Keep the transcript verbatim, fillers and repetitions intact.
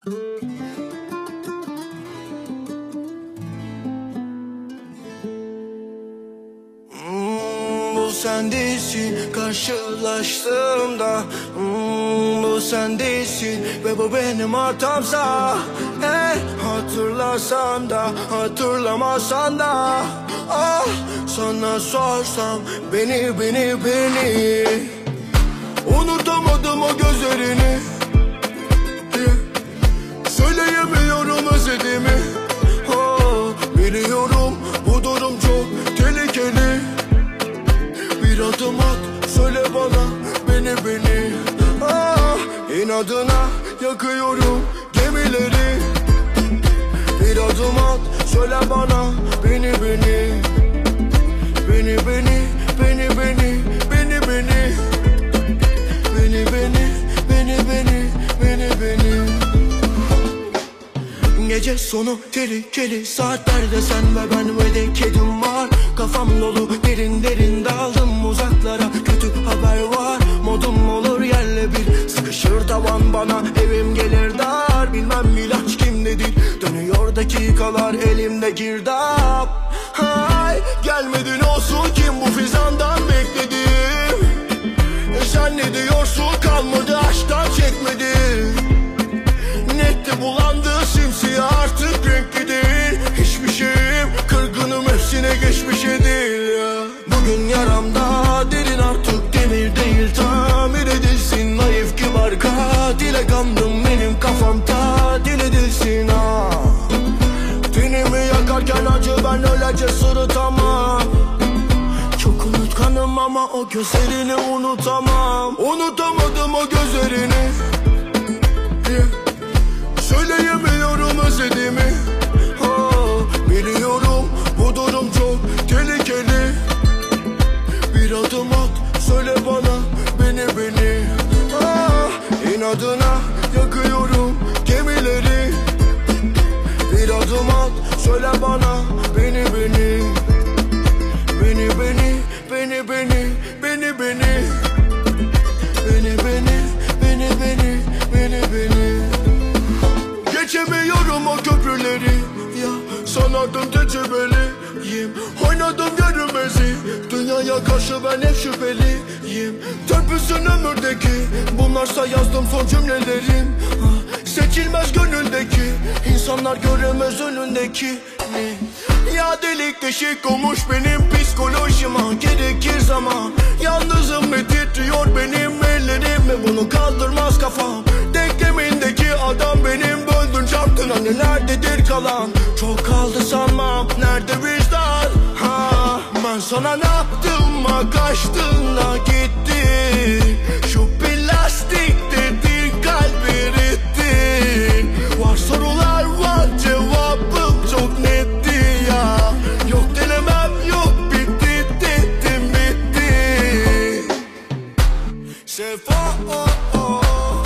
Bu sen değilsin, karşılaştığımda hmm, bu sen değilsin ve bu benim hatamsa, eh, hatırlasam da hatırlamasan da, ah, sana sorsam beni beni beni unutamadım o gözlerini, yeah. Söyleyemiyorum özlediğimi, oh, biliyorum bu durum çok tehlikeli. Bir adım at, söyle bana beni beni, ah, inadına yakıyorum gemileri. Bir adım at, söyle bana beni beni, beni beni, beni beni, beni beni, beni beni, beni beni, beni beni. Gece sonu tehlikeli saatlerde sen ve ben ve de kedim var. Kafam dolu derin derin daldım uzaklara, kötü haber var. Modum olur yerle bir, sıkışır tavan bana, evim gelir dar. Bilmem ilaç kimdedir, dönüyor dakikalar elimde girdap. Hay, gelmedin olsun kim bu fizandan bekledim. E sen ne diyorsun, kalmadı aşktan çekmedim. Netti bulandı simsiyah, artık renkli değil. Hiçbir şeyim, kırgınım hepsine geçmişe değil ya. Bugün yaramda derin, artık demir değil, tamir edilsin. Naif kibar katile kandım, benim kafam tatil edilsin, ha. Tenimi yakarken acı, ben öylece sırıtamam. Çok unutkanım ama o gözlerini unutamam. Unutamadım o gözlerini, yeah. Söyleyemiyorum özlediğimi, oh, biliyorum bu durum çok tehlikeli. Bir adım at, söyle bana beni beni, ah, inadına yakıyorum gemileri. Bir adım at, söyle bana beni beni, beni beni, beni beni, beni beni, beni beni, beni beni, beni beni. Geçemiyorum o köprüleri, ya sanardım tecrübeliyim. Oynadım görünmezi, dünyaya karşı ben hep şüpheliyim. Törpüsün ömürdeki, bunlarsa yazdım son cümlelerim. Seçilmez gönüldeki, insanlar göremez önündeki. Ya delik deşik olmuş benim psikolojima, gerekir zaman. Yalnızım ve titriyor benim ellerim ve bunu kaldırmaz kafam. Denklemindeki adam benim, böldün çarptın, hani nerededir kalan? Çok kaldı sanmam, nerede vicdan? Ha, ben sana ne yaptım, ha, kaçtın da gittin. Şu plastik dediğin kalbi erittin. Var sorular var, cevabım çok netti ya. Yok denemem, yok bitti dedim bitti. Sefa, oh, oh.